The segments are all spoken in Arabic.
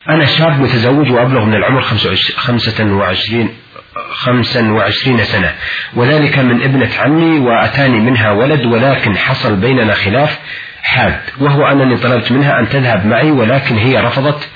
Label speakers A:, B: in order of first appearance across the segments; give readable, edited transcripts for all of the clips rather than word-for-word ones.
A: أنا شاب متزوج وأبلغ من العمر 25 سنة، وذلك من ابنة عمي، وأتاني منها ولد، ولكن حصل بيننا خلاف حاد، وهو أنني طلبت منها أن تذهب معي، ولكن هي رفضت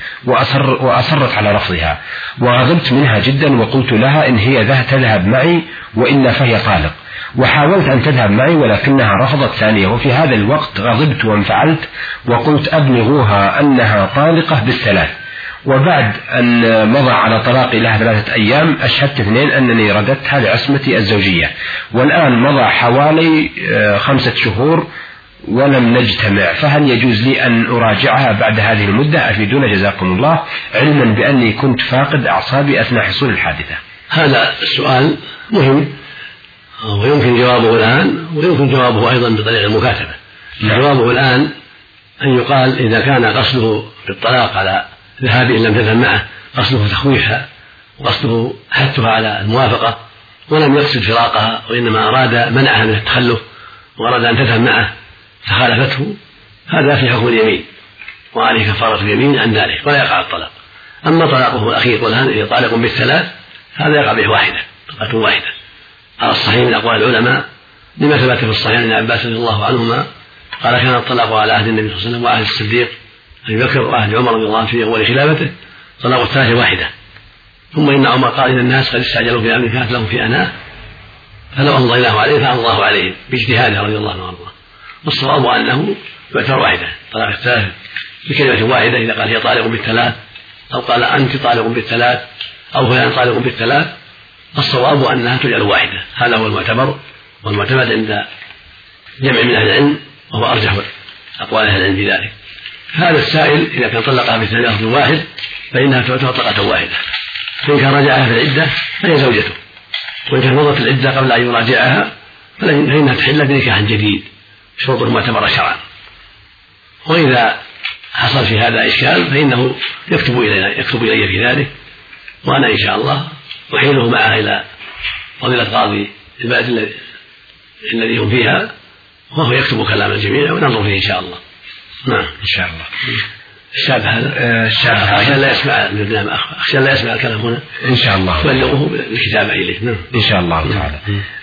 A: وأصرت على رفضها، وغضبت منها جدا وقلت لها إن هي تذهب معي وإلا فهي طالق، وحاولت أن تذهب معي ولكنها رفضت ثانية. وفي هذا الوقت غضبت وانفعلت وقلت أبلغوها أنها طالقة بالثلاث، وبعد أن مضى على طلاقي لها 3 أيام أشهدت 2 أنني رددتها لعصمتي الزوجية، والآن مضى حوالي 5 شهور ولم نجتمع، فهل يجوز لي أن أراجعها بعد هذه المدة؟ أفيدونا جزاكم الله، علما بأني كنت فاقد أعصابي أثناء حصول الحادثة.
B: هذا السؤال مهم ويمكن جوابه الآن، ويمكن جوابه أيضا بطريقة المكاتبة. جوابه الآن أن يقال إذا كان قصده بالطلاق على ذهاب إن لم تذهب معه قصده تخويفها وقصده حثها على الموافقة، ولم يقصد فراقها وإنما أراد منعها من التخلف وأراد أن تذهب معه فخالفته، هذا في حكم اليمين وعليه كفارة اليمين عن ذلك ولا يقع الطلاق. أما طلاقه الأخير والآن إذا طالق بالثلاث هذا يقع به طلقة واحدة على الصحيح من أقوال العلماء، لما ثبت في الصحيح عن عباس رضي الله عنهما قال كان الطلاق على عهد النبي صلى الله عليه وسلم وعهد الصديق أبي بكر وعهد عمر رضي الله عنه في أول خلافته طلاق 3 واحدة. ثم إن عمر قال إن الناس قد استعجلوا في أمر كانت لهم في أناه فلو أمضيناه عليه فأمضى الله عليهم باجتهاده رضي الله عنه. والصواب أنه يعتبر واحدة، طلاق الثالث بكلمة واحدة إذا قال هي طالق بالثلاث أو قال أنت طالق بالثلاث أو فلان طالق بالثلاث، الصواب أنها تجعل واحدة. هذا هو المعتبر والمعتمد عند جمع من أهل العلم، وهو أرجح أقوال أهل العلم في ذلك. هذا السائل إذا كان طلقها بثلاث واحد فإنها تعتبر طلقة واحدة، فإن كان راجعها في العدة فهي زوجته، وإن كان مضت العدة قبل أن يراجعها فإنها تحل بنكاح جديد شروط معتبرة شرعا. وإذا حصل في هذا إشكال فإنه يكتب إلي في ذلك، وأنا إن شاء الله أحيله معها إلى فضيلة قاضي البلد الذي هم فيها، وهو يكتب كلام الجميع وننظر فيه إن شاء الله. نعم إن شاء الله. الشاب هذا أخشى لا يسمع البرنامج، أخشى لا يسمع الكلام هنا إن شاء الله، بلغه بالكتابة إليه. نعم إن شاء الله تعالى.